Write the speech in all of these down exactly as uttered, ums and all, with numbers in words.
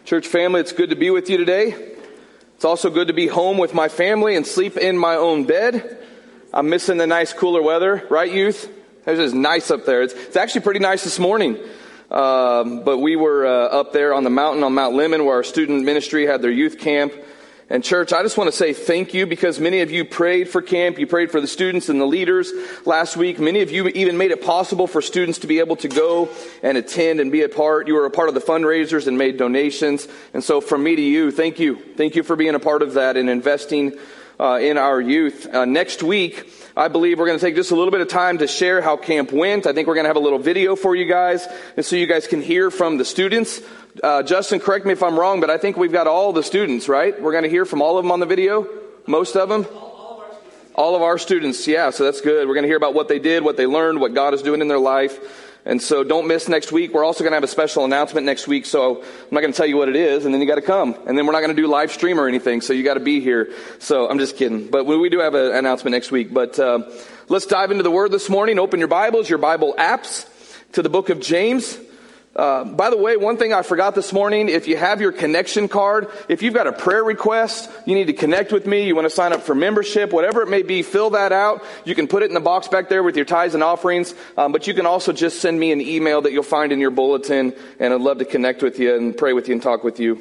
Church family, it's good to be with you today. It's also good to be home with my family and sleep in my own bed. I'm missing the nice cooler weather, right, youth? It's just nice up there. It's, it's actually pretty nice this morning. Um, but we were uh, up there on the mountain on Mount Lemmon where our student ministry had their youth camp. And church, I just want to say thank you because many of you prayed for camp. You prayed for the students and the leaders last week. Many of you even made it possible for students to be able to go and attend and be a part. You were a part of the fundraisers and made donations. And so from me to you, thank you. Thank you for being a part of that and investing uh, in our youth. Uh, next week, I believe we're going to take just a little bit of time to share how camp went. I think we're going to have a little video for you guys, and so you guys can hear from the students. Uh, Justin, correct me if I'm wrong, but I think we've got all the students, right? We're going to hear from all of them on the video? Most of them? All, all of our students. All of our students, yeah, so that's good. We're going to hear about what they did, what they learned, what God is doing in their life. And so don't miss next week. We're also going to have a special announcement next week, so I'm not going to tell you what it is, and then you got to come. And then we're not going to do live stream or anything, so you got to be here. So I'm just kidding. But we do have an announcement next week. But uh, let's dive into the Word this morning. Open your Bibles, your Bible apps, to the book of James. Uh, by the way, one thing I forgot this morning, if you have your connection card, if you've got a prayer request, you need to connect with me, you want to sign up for membership, whatever it may be, fill that out. You can put it in the box back there with your tithes and offerings, um, but you can also just send me an email that you'll find in your bulletin, and I'd love to connect with you and pray with you and talk with you.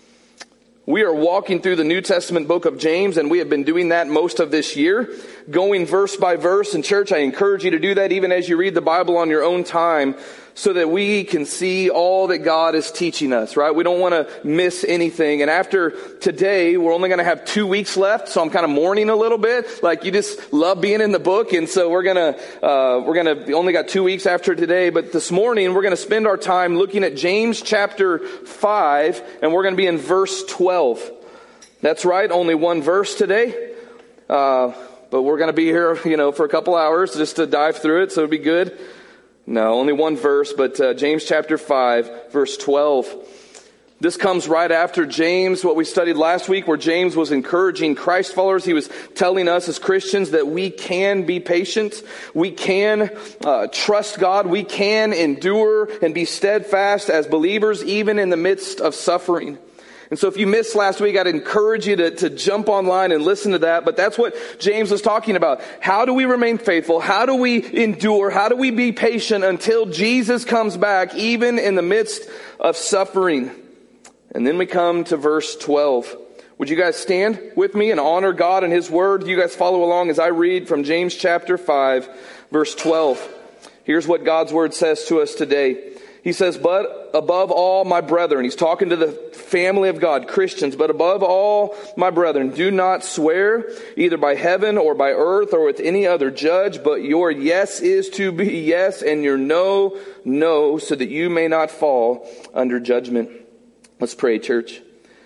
We are walking through the New Testament book of James, and we have been doing that most of this year, going verse by verse. And church, I encourage you to do that even as you read the Bible on your own time, so that we can see all that God is teaching us, right? We don't want to miss anything. And after today, we're only going to have two weeks left, so I'm kind of mourning a little bit. Like, you just love being in the book, and so we're going to, uh, we're going to, only got two weeks after today, but this morning, we're going to spend our time looking at James chapter five, and we're going to be in verse twelve. That's right, only one verse today. Uh, but we're going to be here, you know, for a couple hours just to dive through it, so it'll be good. No, only one verse, but uh, James chapter five, verse twelve. This comes right after James, what we studied last week, where James was encouraging Christ followers. He was telling us as Christians that we can be patient. We can uh, trust God. We can endure and be steadfast as believers, even in the midst of suffering. And so if you missed last week, I'd encourage you to, to jump online and listen to that. But that's what James was talking about. How do we remain faithful? How do we endure? How do we be patient until Jesus comes back, even in the midst of suffering? And then we come to verse twelve. Would you guys stand with me and honor God and His Word? You guys follow along as I read from James chapter five, verse twelve. Here's what God's Word says to us today. He says, but above all, my brethren, he's talking to the family of God, Christians, but above all, my brethren, do not swear either by heaven or by earth or with any other judge, but your yes is to be yes and your no, no, so that you may not fall under judgment. Let's pray, church.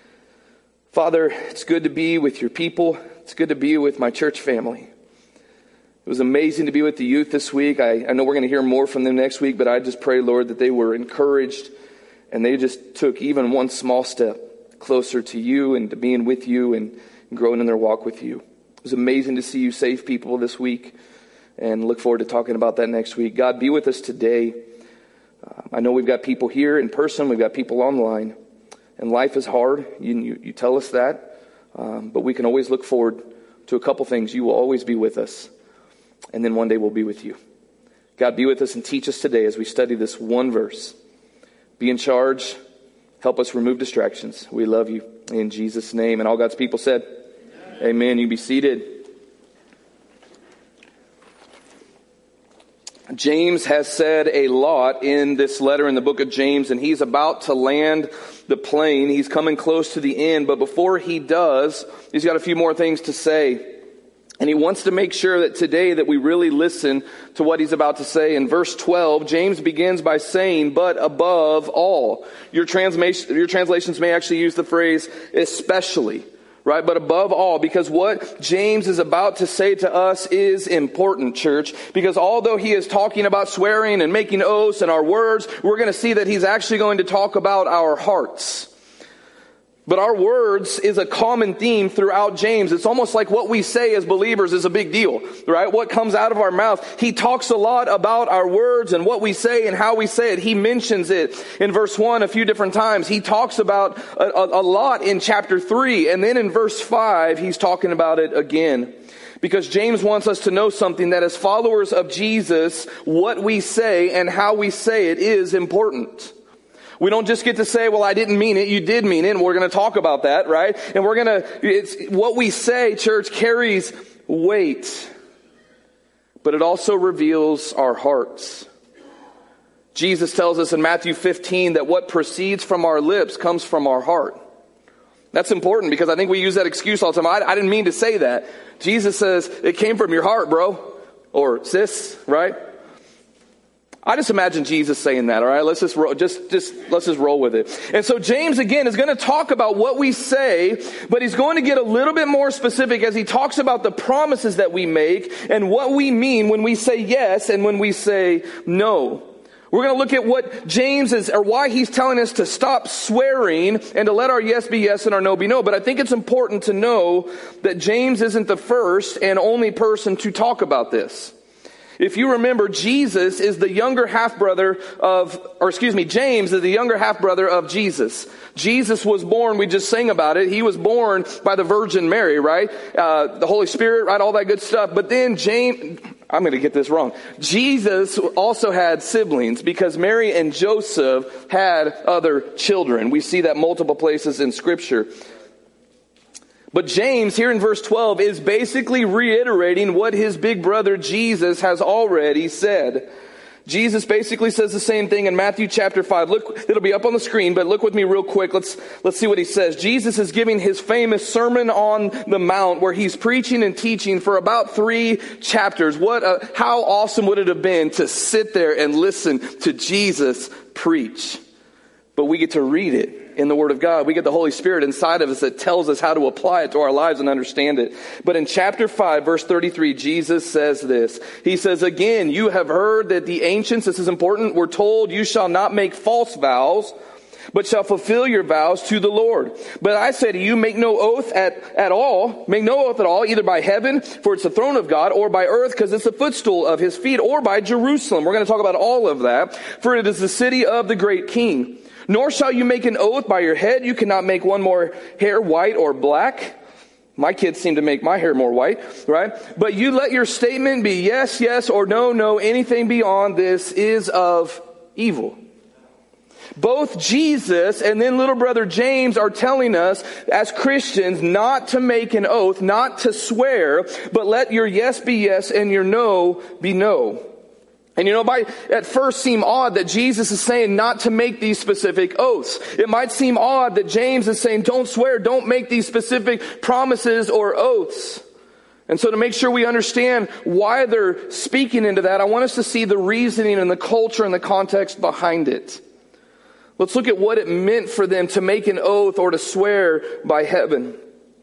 Father, it's good to be with your people. It's good to be with my church family. It was amazing to be with the youth this week. I, I know we're going to hear more from them next week, but I just pray, Lord, that they were encouraged and they just took even one small step closer to you and to being with you and growing in their walk with you. It was amazing to see you save people this week, and look forward to talking about that next week. God, be with us today. Uh, I know we've got people here in person. We've got people online, and life is hard. You, you, you tell us that, um, but we can always look forward to a couple things. You will always be with us. And then one day we'll be with you. God, be with us and teach us today as we study this one verse. Be in charge. Help us remove distractions. We love you in Jesus' name. And all God's people said, Amen. Amen. You be seated. James has said a lot in this letter in the book of James, and he's about to land the plane. He's coming close to the end, but before he does, he's got a few more things to say. And he wants to make sure that today that we really listen to what he's about to say. In verse twelve, James begins by saying, but above all. Your translation, your translations may actually use the phrase especially, right? But above all, because what James is about to say to us is important, church. Because although he is talking about swearing and making oaths and our words, we're going to see that he's actually going to talk about our hearts. But our words is a common theme throughout James. It's almost like what we say as believers is a big deal, right? What comes out of our mouth. He talks a lot about our words and what we say and how we say it. He mentions it in verse one a few different times. He talks about a, a, a lot in chapter three. And then in verse five, he's talking about it again. Because James wants us to know something, that as followers of Jesus, what we say and how we say it is important. We don't just get to say, well, I didn't mean it. You did mean it. And we're going to talk about that, right? And we're going to, it's what we say, church, carries weight. But it also reveals our hearts. Jesus tells us in Matthew fifteen that what proceeds from our lips comes from our heart. That's important because I think we use that excuse all the time. I, I didn't mean to say that. Jesus says, it came from your heart, bro. Or sis, right? I just imagine Jesus saying that, all right? Let's just roll, just, just, let's just roll with it. And so James, again, is going to talk about what we say, but he's going to get a little bit more specific as he talks about the promises that we make and what we mean when we say yes and when we say no. We're going to look at what James is, or why he's telling us to stop swearing and to let our yes be yes and our no be no. But I think it's important to know that James isn't the first and only person to talk about this. If you remember, Jesus is the younger half-brother of, or excuse me, James is the younger half-brother of Jesus. Jesus was born, we just sang about it, he was born by the Virgin Mary, right? Uh, the Holy Spirit, right? All that good stuff. But then James, I'm going to get this wrong. Jesus also had siblings because Mary and Joseph had other children. We see that multiple places in Scripture. But James, here in verse twelve, is basically reiterating what his big brother Jesus has already said. Jesus basically says the same thing in Matthew chapter five. Look, it'll be up on the screen, but look with me real quick. Let's, let's see what he says. Jesus is giving his famous Sermon on the Mount where he's preaching and teaching for about three chapters. What, a, how awesome would it have been to sit there and listen to Jesus preach? But we get to read it in the Word of God. We get the Holy Spirit inside of us that tells us how to apply it to our lives and understand it. But in chapter five, verse thirty-three, Jesus says this. He says, again, you have heard that the ancients, this is important, were told you shall not make false vows, but shall fulfill your vows to the Lord. But I say to you, make no oath at, at all, make no oath at all, either by heaven, for it's the throne of God, or by earth, because it's the footstool of his feet, or by Jerusalem. We're going to talk about all of that, for it is the city of the great King. Nor shall you make an oath by your head. You cannot make one more hair white or black. My kids seem to make my hair more white, right? But you let your statement be yes, yes, or no, no. Anything beyond this is of evil. Both Jesus and then little brother James are telling us as Christians not to make an oath, not to swear, but let your yes be yes and your no be no. And you know, might at first seem odd that Jesus is saying not to make these specific oaths. It might seem odd that James is saying don't swear, don't make these specific promises or oaths. And so to make sure we understand why they're speaking into that, I want us to see the reasoning and the culture and the context behind it. Let's look at what it meant for them to make an oath or to swear by heaven.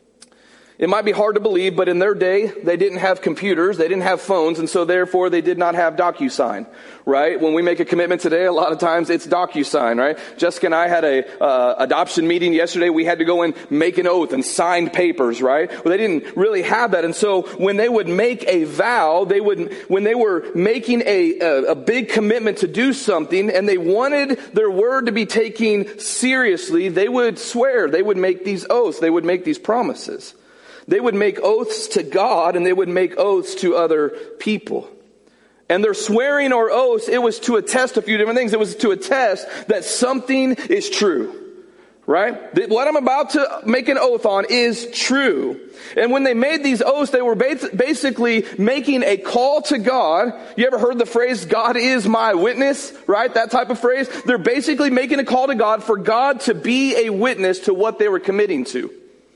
It might be hard to believe, but in their day, they didn't have computers, they didn't have phones, and so therefore they did not have DocuSign, right? When we make a commitment today, a lot of times it's DocuSign, right? Jessica and I had a uh, adoption meeting yesterday. We had to go and make an oath and sign papers, right? Well, they didn't really have that, and so when they would make a vow, they would, when they were making a, a, a big commitment to do something, and they wanted their word to be taken seriously, they would swear, they would make these oaths, they would make these promises. They would make oaths to God and they would make oaths to other people. And their swearing or oaths, it was to attest a few different things. It was to attest that something is true, right? That what I'm about to make an oath on is true. And when they made these oaths, they were basically making a call to God. You ever heard the phrase, God is my witness, right? That type of phrase. They're basically making a call to God for God to be a witness to what they were committing to.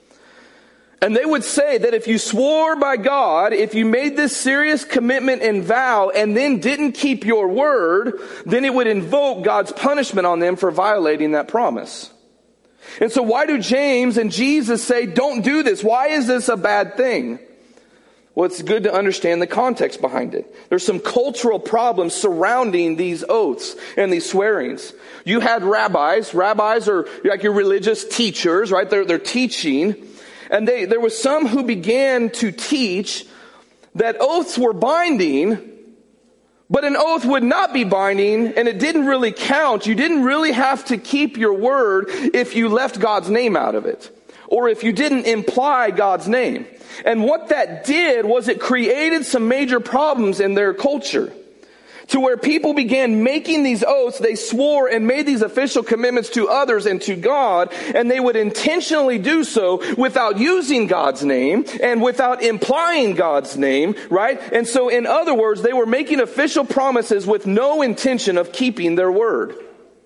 And they would say that if you swore by God, if you made this serious commitment and vow and then didn't keep your word, then it would invoke God's punishment on them for violating that promise. And so why do James and Jesus say, don't do this? Why is this a bad thing? Well, it's good to understand the context behind it. There's some cultural problems surrounding these oaths and these swearings. You had rabbis. Rabbis are like your religious teachers, right? They're, they're teaching. And they, there was some who began to teach that oaths were binding, but an oath would not be binding, and it didn't really count. You didn't really have to keep your word if you left God's name out of it, or if you didn't imply God's name. And what that did was it created some major problems in their culture, to where people began making these oaths. They swore and made these official commitments to others and to God, and they would intentionally do so without using God's name and without implying God's name, right? And so in other words, they were making official promises with no intention of keeping their word.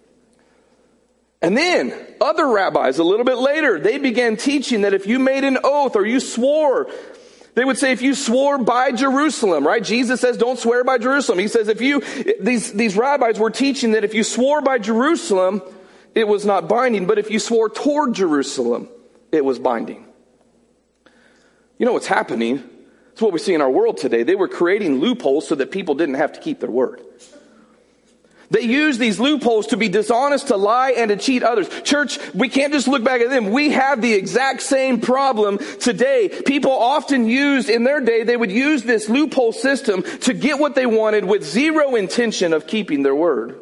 And then other rabbis, a little bit later, they began teaching that if you made an oath or you swore, they would say if you swore by Jerusalem, right? Jesus says don't swear by Jerusalem. He says if you, these, these rabbis were teaching that if you swore by Jerusalem, it was not binding. But if you swore toward Jerusalem, it was binding. You know what's happening? It's what we see in our world today. They were creating loopholes so that people didn't have to keep their word. They use these loopholes to be dishonest, to lie, and to cheat others. Church, we can't just look back at them. We have the exact same problem today. People often used, in their day, they would use this loophole system to get what they wanted with zero intention of keeping their word.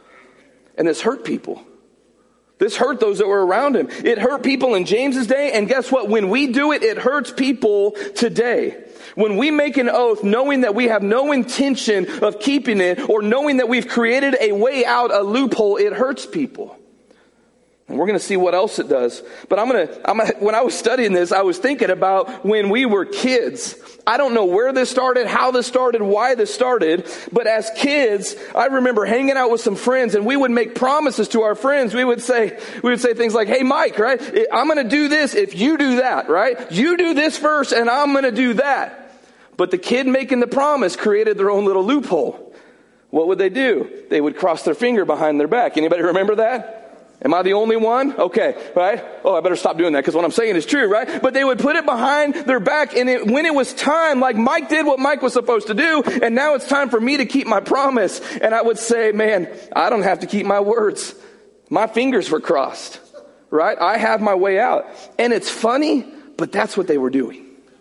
And this hurt people. This hurt those that were around him. It hurt people in James's day, and guess what? When we do it, it hurts people today. When we make an oath knowing that we have no intention of keeping it, or knowing that we've created a way out, a loophole, it hurts people. And we're going to see what else it does. But I'm going to, I'm gonna, when I was studying this, I was thinking about when we were kids. I don't know where this started, how this started, why this started. But as kids, I remember hanging out with some friends, and we would make promises to our friends. We would say, we would say things like, hey, Mike, right? I'm going to do this if you do that, right? You do this first and I'm going to do that. But the kid making the promise created their own little loophole. What would they do? They would cross their finger behind their back. Anybody remember that? Am I the only one? Okay, right? Oh, I better stop doing that because what I'm saying is true, right? But they would put it behind their back, and it, when it was time, like Mike did what Mike was supposed to do, and now it's time for me to keep my promise. And I would say, man, I don't have to keep my words. My fingers were crossed, right? I have my way out. And it's funny, but that's what they were doing.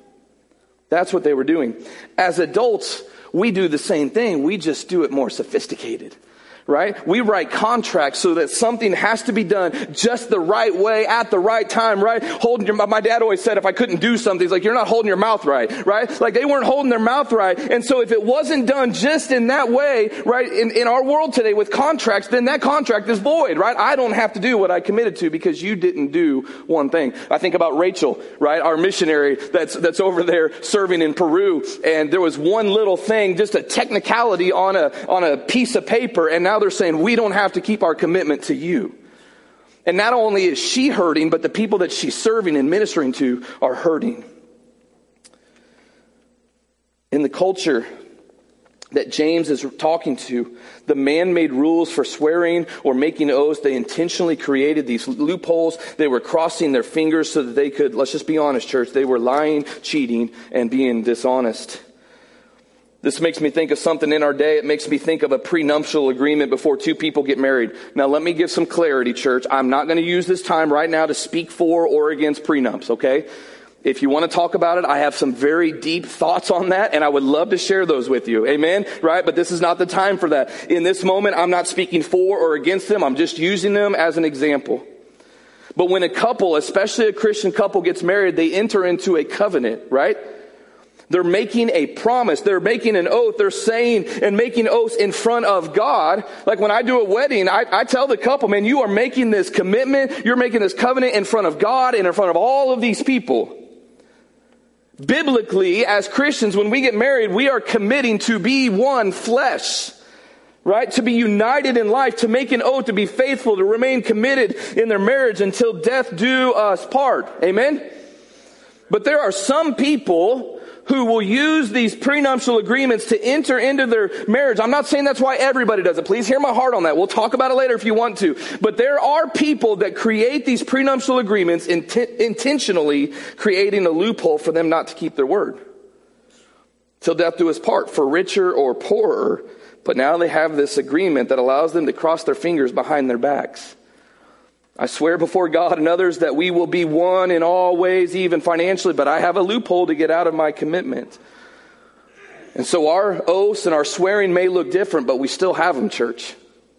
That's what they were doing. As adults, we do the same thing. We just do it more sophisticated. Right? We write contracts so that something has to be done just the right way at the right time, right? Holding your, my dad always said if I couldn't do something, he's like, you're not holding your mouth right, right? Like they weren't holding their mouth right. And so if it wasn't done just in that way, right, in, in our world today with contracts, then that contract is void, right? I don't have to do what I committed to because you didn't do one thing. I think about Rachel, right? Our missionary that's, that's over there serving in Peru. And there was one little thing, just a technicality on a, on a piece of paper. And now Now they're saying we don't have to keep our commitment to you. And not only is she hurting, but the people that she's serving and ministering to are hurting. In the culture that James is talking to, the man-made rules for swearing or making oaths, they intentionally created these loopholes. They were crossing their fingers so that they could, let's just be honest, church, they were lying, cheating, and being dishonest. This makes me think of something in our day. It makes me think of a prenuptial agreement before two people get married. Now, let me give some clarity, church. I'm not going to use this time right now to speak for or against prenups, okay? If you want to talk about it, I have some very deep thoughts on that, and I would love to share those with you. Amen? Right? But this is not the time for that. In this moment, I'm not speaking for or against them. I'm just using them as an example. But when a couple, especially a Christian couple, gets married, they enter into a covenant, right? They're making a promise. They're making an oath. They're saying and making oaths in front of God. Like when I do a wedding, I, I tell the couple, man, you are making this commitment. You're making this covenant in front of God and in front of all of these people. Biblically, as Christians, when we get married, we are committing to be one flesh. Right? To be united in life, to make an oath, to be faithful, to remain committed in their marriage until death do us part. Amen? But there are some people who will use these prenuptial agreements to enter into their marriage. I'm not saying that's why everybody does it. Please hear my heart on that. We'll talk about it later if you want to. But there are people that create these prenuptial agreements int- intentionally creating a loophole for them not to keep their word. till death do us part, for richer or poorer. But now they have this agreement that allows them to cross their fingers behind their backs. I swear before God and others that we will be one in all ways, even financially, but I have a loophole to get out of my commitment. And so our oaths and our swearing may look different, but we still have them, church.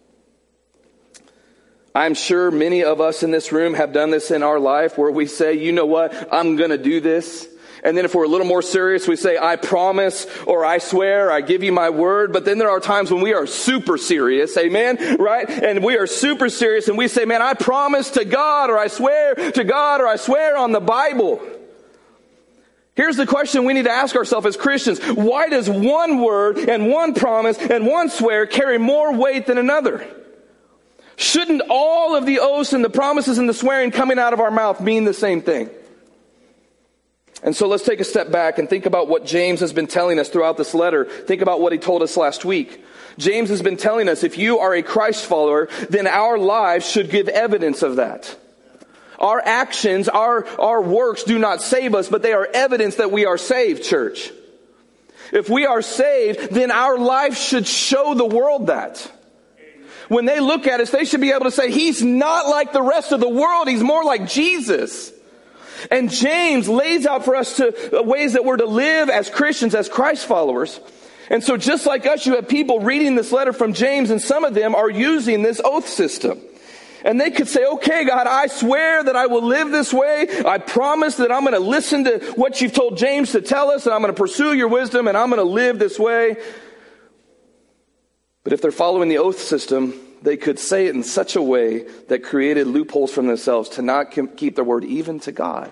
I'm sure many of us in this room have done this in our life where we say, you know what, I'm going to do this. And then if we're a little more serious, we say, I promise, or I swear, I give you my word. But then there are times when we are super serious, amen, right? And we are super serious and we say, man, I promise to God, or I swear to God, or I swear on the Bible. Here's the question we need to ask ourselves as Christians. Why does one word and one promise and one swear carry more weight than another? Shouldn't all of the oaths and the promises and the swearing coming out of our mouth mean the same thing? And so let's take a step back and think about what James has been telling us throughout this letter. Think about what he told us last week. James has been telling us if you are a Christ follower, then our lives should give evidence of that. Our actions, our, our works do not save us, but they are evidence that we are saved, church. If we are saved, then our life should show the world that. When they look at us, they should be able to say, he's not like the rest of the world. He's more like Jesus. And James lays out for us to ways that we're to live as Christians, as Christ followers. And so just like us, you have people reading this letter from James, and some of them are using this oath system. And they could say, okay, God, I swear that I will live this way. I promise that I'm going to listen to what you've told James to tell us, and I'm going to pursue your wisdom, and I'm going to live this way. But if they're following the oath system, they could say it in such a way that created loopholes for themselves to not keep their word even to God.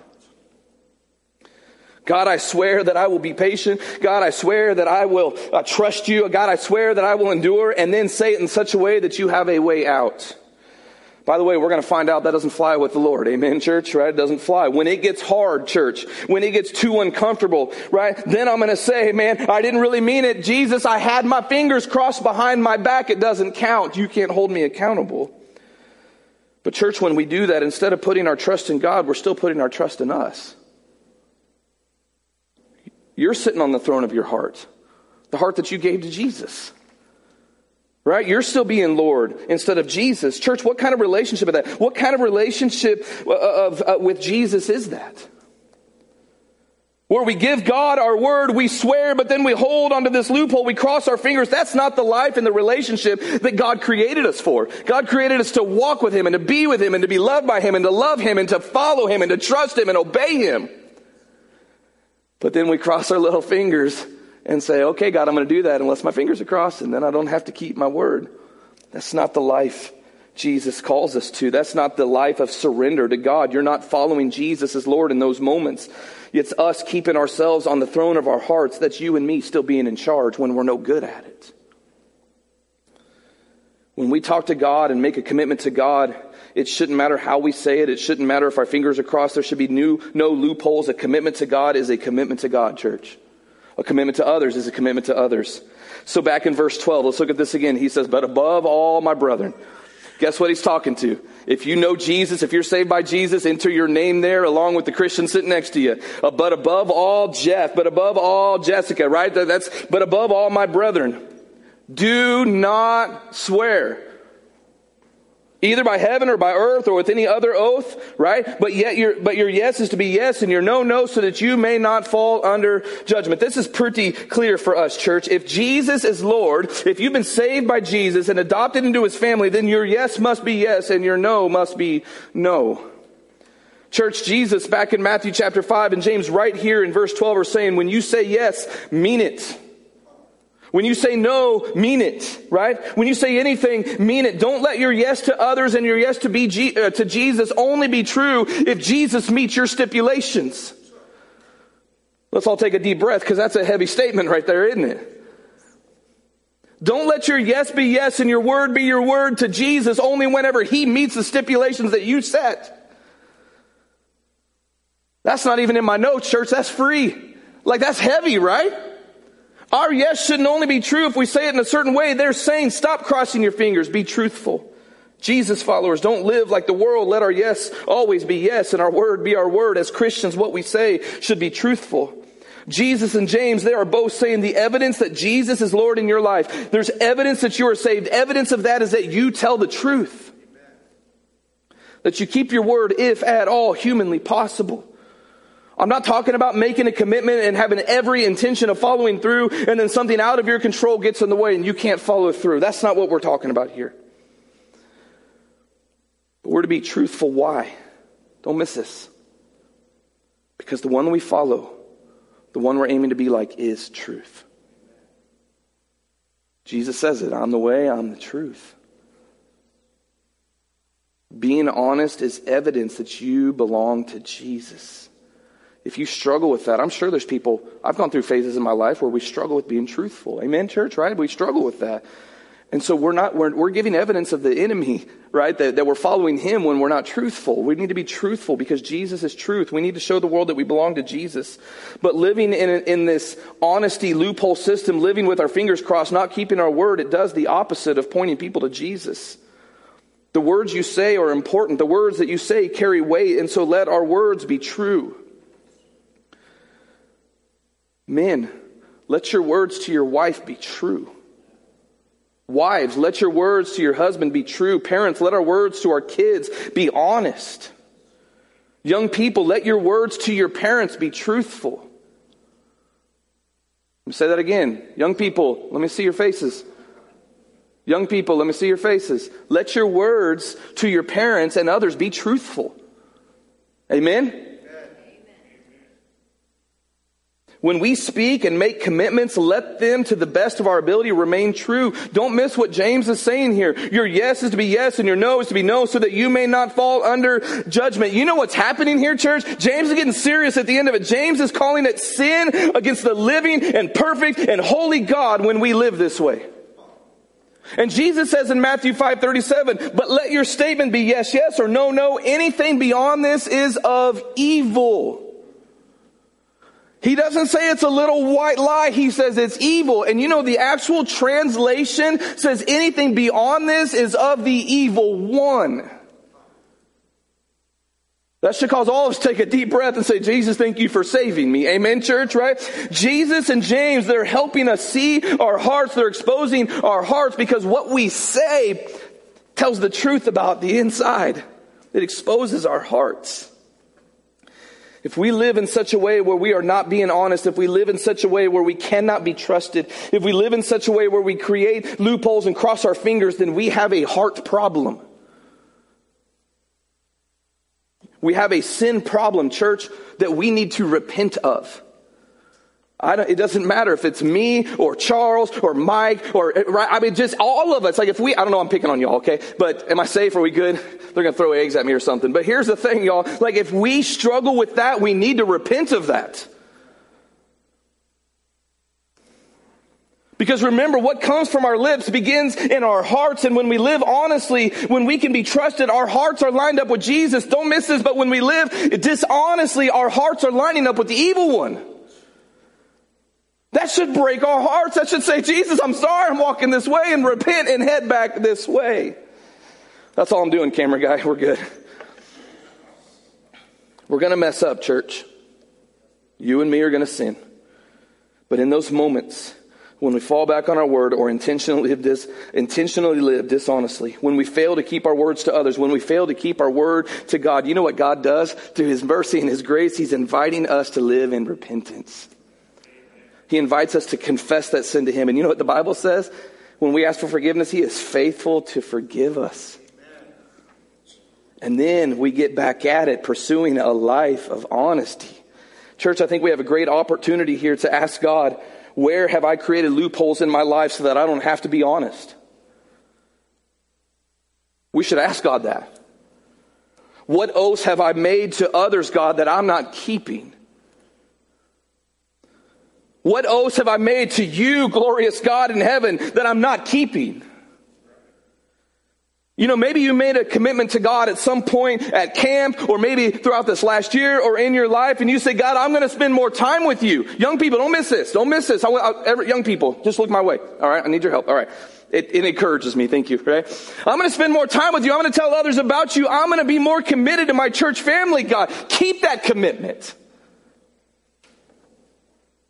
God, I swear that I will be patient. God, I swear that I will uh, trust you. God, I swear that I will endure, and then say it in such a way that you have a way out. By the way, we're going to find out that doesn't fly with the Lord. Amen, church, right? It doesn't fly. When it gets hard, church, when it gets too uncomfortable, right? Then I'm going to say, man, I didn't really mean it. Jesus, I had my fingers crossed behind my back. It doesn't count. You can't hold me accountable. But church, when we do that, instead of putting our trust in God, we're still putting our trust in us. You're sitting on the throne of your heart, the heart that you gave to Jesus. Right? You're still being Lord instead of Jesus. Church, what kind of relationship is that? What kind of relationship of, of, uh, with Jesus is that? Where we give God our word, we swear, but then we hold onto this loophole, we cross our fingers. That's not the life and the relationship that God created us for. God created us to walk with Him and to be with Him and to be loved by Him and to love Him and to follow Him and to trust Him and obey Him. But then we cross our little fingers and say, okay, God, I'm going to do that unless my fingers are crossed, and then I don't have to keep my word. That's not the life Jesus calls us to. That's not the life of surrender to God. You're not following Jesus as Lord in those moments. It's us keeping ourselves on the throne of our hearts. That's you and me still being in charge when we're no good at it. When we talk to God and make a commitment to God, it shouldn't matter how we say it. It shouldn't matter if our fingers are crossed. There should be new, no loopholes. A commitment to God is a commitment to God, church. A commitment to others is a commitment to others. So back in verse twelve, let's look at this again. He says, but above all, my brethren. Guess what he's talking to? If you know Jesus, if you're saved by Jesus, enter your name there along with the Christian sitting next to you. Uh, but above all, Jeff. But above all, Jessica, right? That's, but above all, my brethren. Do not swear. Either by heaven or by earth or with any other oath, right? But yet your, but your yes is to be yes and your no, no, so that you may not fall under judgment. This is pretty clear for us, church. If Jesus is Lord, if you've been saved by Jesus and adopted into His family, then your yes must be yes and your no must be no. Church, Jesus back in Matthew chapter five and James right here in verse twelve are saying, when you say yes, mean it. When you say no, mean it, right? When you say anything, mean it. Don't let your yes to others and your yes to be G- uh, to Jesus only be true if Jesus meets your stipulations. Let's all take a deep breath because that's a heavy statement right there, isn't it? Don't let your yes be yes and your word be your word to Jesus only whenever He meets the stipulations that you set. That's not even in my notes, church. That's free. Like, that's heavy, right? Our yes shouldn't only be true if we say it in a certain way. They're saying, stop crossing your fingers. Be truthful. Jesus followers, don't live like the world. Let our yes always be yes and our word be our word. As Christians, what we say should be truthful. Jesus and James, they are both saying the evidence that Jesus is Lord in your life. There's evidence that you are saved. Evidence of that is that you tell the truth. That you keep your word if at all humanly possible. I'm not talking about making a commitment and having every intention of following through and then something out of your control gets in the way and you can't follow through. That's not what we're talking about here. But we're to be truthful. Why? Don't miss this. Because the one we follow, the one we're aiming to be like, is truth. Jesus says it, I'm the way, I'm the truth. Being honest is evidence that you belong to Jesus. If you struggle with that, I'm sure there's people, I've gone through phases in my life where we struggle with being truthful. Amen, church, right? We struggle with that. And so we're not, we're, we're giving evidence of the enemy, right? That, that we're following him when we're not truthful. We need to be truthful because Jesus is truth. We need to show the world that we belong to Jesus. But living in, in this honesty loophole system, living with our fingers crossed, not keeping our word, it does the opposite of pointing people to Jesus. The words you say are important. The words that you say carry weight. And so let our words be true. Men, let your words to your wife be true. Wives, let your words to your husband be true. Parents, let our words to our kids be honest. Young people, let your words to your parents be truthful. Let me say that again. Young people, let me see your faces. Young people, let me see your faces. Let your words to your parents and others be truthful. Amen? When we speak and make commitments, let them, to the best of our ability, remain true. Don't miss what James is saying here. Your yes is to be yes and your no is to be no so that you may not fall under judgment. You know what's happening here, church? James is getting serious at the end of it. James is calling it sin against the living and perfect and holy God when we live this way. And Jesus says in Matthew five thirty-seven, but let your statement be yes, yes, or no, no. Anything beyond this is of evil. He doesn't say it's a little white lie. He says it's evil. And you know, the actual translation says anything beyond this is of the evil one. That should cause all of us to take a deep breath and say, Jesus, thank you for saving me. Amen, church, right? Jesus and James, they're helping us see our hearts. They're exposing our hearts because what we say tells the truth about the inside. It exposes our hearts. If we live in such a way where we are not being honest, if we live in such a way where we cannot be trusted, if we live in such a way where we create loopholes and cross our fingers, then we have a heart problem. We have a sin problem, church, that we need to repent of. I don't, it doesn't matter if it's me or Charles or Mike or, I mean, just all of us. Like if we, I don't know, I'm picking on y'all, okay? But am I safe? Are we good? They're going to throw eggs at me or something. But here's the thing, y'all. Like if we struggle with that, we need to repent of that. Because remember, what comes from our lips begins in our hearts. And when we live honestly, when we can be trusted, our hearts are lined up with Jesus. Don't miss this. But when we live dishonestly, our hearts are lining up with the evil one. That should break our hearts. That should say, Jesus, I'm sorry I'm walking this way, and repent and head back this way. That's all I'm doing, camera guy. We're good. We're going to mess up, church. You and me are going to sin. But in those moments, when we fall back on our word or intentionally live, dis, intentionally live dishonestly, when we fail to keep our words to others, when we fail to keep our word to God, you know what God does? Through His mercy and His grace, He's inviting us to live in repentance. He invites us to confess that sin to Him. And you know what the Bible says? When we ask for forgiveness, He is faithful to forgive us. And then we get back at it, pursuing a life of honesty. Church, I think we have a great opportunity here to ask God, where have I created loopholes in my life so that I don't have to be honest? We should ask God that. What oaths have I made to others, God, that I'm not keeping? What oaths have I made to you, glorious God in heaven, that I'm not keeping? You know, maybe you made a commitment to God at some point at camp, or maybe throughout this last year or in your life, and you say, God, I'm going to spend more time with you. Young people, don't miss this. Don't miss this. I, I, every, young people, just look my way. All right, I need your help. All right. It, it encourages me. Thank you. Right? I'm going to spend more time with you. I'm going to tell others about you. I'm going to be more committed to my church family, God. Keep that commitment.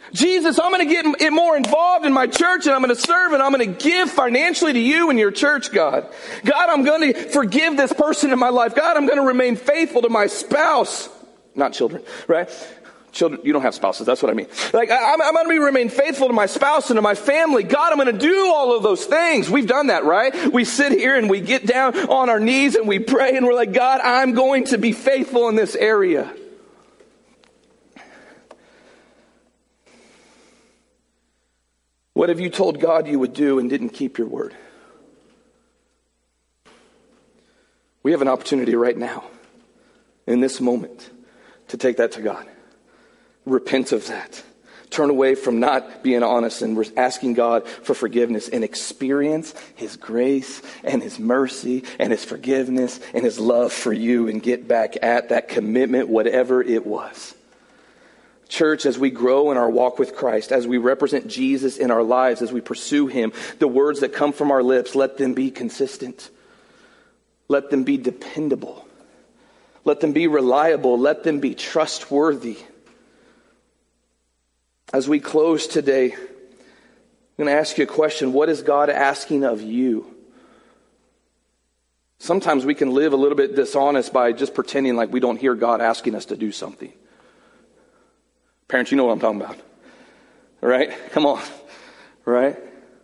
Jesus, I'm going to get it more involved in my church, and I'm going to serve, and I'm going to give financially to you and your church, God. God, I'm going to forgive this person in my life. God, I'm going to remain faithful to my spouse. Not children, right? Children, you don't have spouses. That's what I mean. Like, I, I'm, I'm going to be remain faithful to my spouse and to my family. God, I'm going to do all of those things. We've done that, right? We sit here and we get down on our knees and we pray and we're like, God, I'm going to be faithful in this area. What have you told God you would do and didn't keep your word? We have an opportunity right now, in this moment, to take that to God. Repent of that. Turn away from not being honest and asking God for forgiveness and experience His grace and His mercy and His forgiveness and His love for you and get back at that commitment, whatever it was. Church, as we grow in our walk with Christ, as we represent Jesus in our lives, as we pursue Him, the words that come from our lips, let them be consistent. Let them be dependable. Let them be reliable. Let them be trustworthy. As we close today, I'm going to ask you a question. What is God asking of you? Sometimes we can live a little bit dishonest by just pretending like we don't hear God asking us to do something. Parents, you know what I'm talking about. Right? Come on. Right?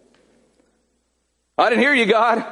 I didn't hear you, God.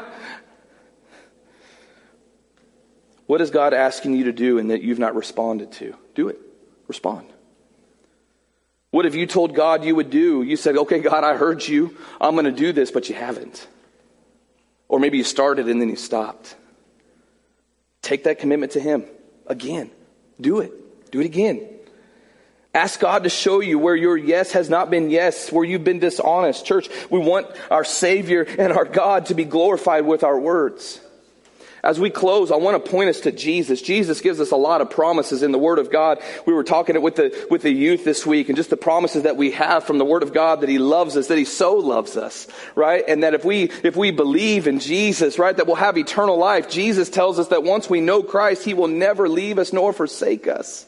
What is God asking you to do and that you've not responded to? Do it. Respond. What have you told God you would do? You said, okay, God, I heard you. I'm going to do this, but you haven't. Or maybe you started and then you stopped. Take that commitment to Him again. Do it. Do it again. Ask God to show you where your yes has not been yes, where you've been dishonest. Church, we want our Savior and our God to be glorified with our words. As we close, I want to point us to Jesus. Jesus gives us a lot of promises in the Word of God. We were talking it with the with the youth this week, and just the promises that we have from the Word of God, that He loves us, that He so loves us, right? And that if we if we believe in Jesus, right, that we'll have eternal life. Jesus tells us that once we know Christ, He will never leave us nor forsake us.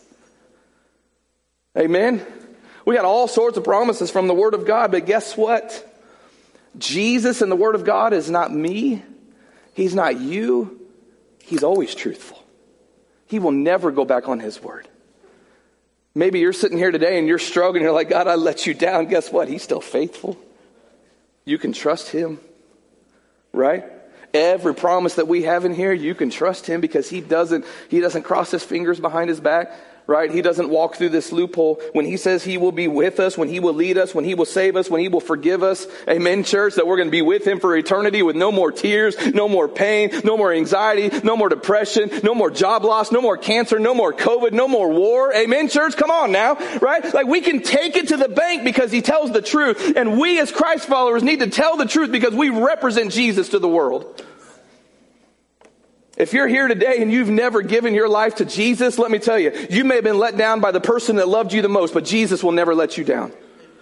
Amen? We got all sorts of promises from the Word of God, but guess what? Jesus and the Word of God is not me. He's not you. He's always truthful. He will never go back on His word. Maybe you're sitting here today and you're struggling. You're like, God, I let you down. Guess what? He's still faithful. You can trust Him, right? Every promise that we have in here, you can trust Him because He doesn't, He doesn't cross His fingers behind His back. Right? He doesn't walk through this loophole. When He says He will be with us, when He will lead us, when He will save us, when He will forgive us. Amen, church, that we're going to be with Him for eternity with no more tears, no more pain, no more anxiety, no more depression, no more job loss, no more cancer, no more COVID, no more war. Amen, church, come on now. Right? Like we can take it to the bank because He tells the truth. And we as Christ followers need to tell the truth because we represent Jesus to the world. If you're here today and you've never given your life to Jesus, let me tell you, you may have been let down by the person that loved you the most, but Jesus will never let you down.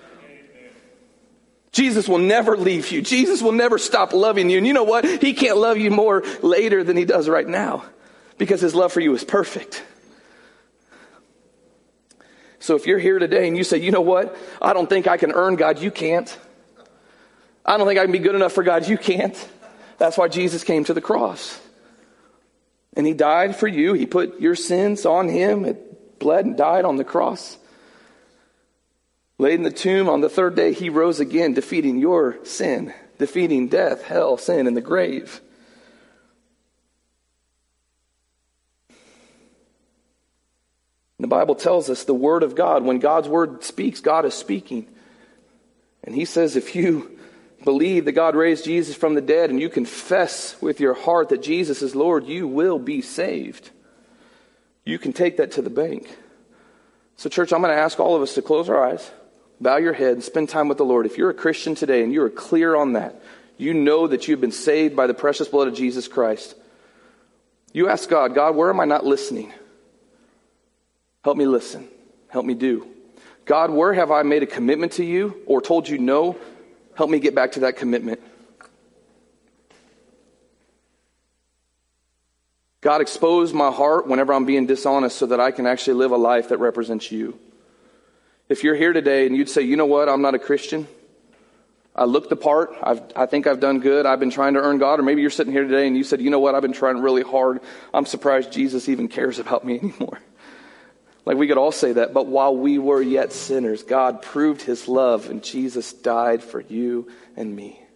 Jesus will never leave you. Jesus will never stop loving you. And you know what? He can't love you more later than He does right now because His love for you is perfect. So if you're here today and you say, you know what? I don't think I can earn God. You can't. I don't think I can be good enough for God. You can't. That's why Jesus came to the cross. And He died for you. He put your sins on Him. It bled and died on the cross. Laid in the tomb on the third day, He rose again, defeating your sin, defeating death, hell, sin, and the grave. The Bible tells us the Word of God, when God's Word speaks, God is speaking. And He says if you believe that God raised Jesus from the dead and you confess with your heart that Jesus is Lord, you will be saved. You can take that to the bank. So church, I'm going to ask all of us to close our eyes, bow your head, and spend time with the Lord. If you're a Christian today and you are clear on that, you know that you've been saved by the precious blood of Jesus Christ. You ask God, God, where am I not listening? Help me listen. Help me do. God, where have I made a commitment to you or told you no? Help me get back to that commitment. God, expose my heart whenever I'm being dishonest so that I can actually live a life that represents you. If you're here today and you'd say, you know what, I'm not a Christian. I look the part. I've, I think I've done good. I've been trying to earn God. Or maybe you're sitting here today and you said, you know what, I've been trying really hard. I'm surprised Jesus even cares about me anymore. Like we could all say that. But while we were yet sinners, God proved his love and Jesus died for you and me.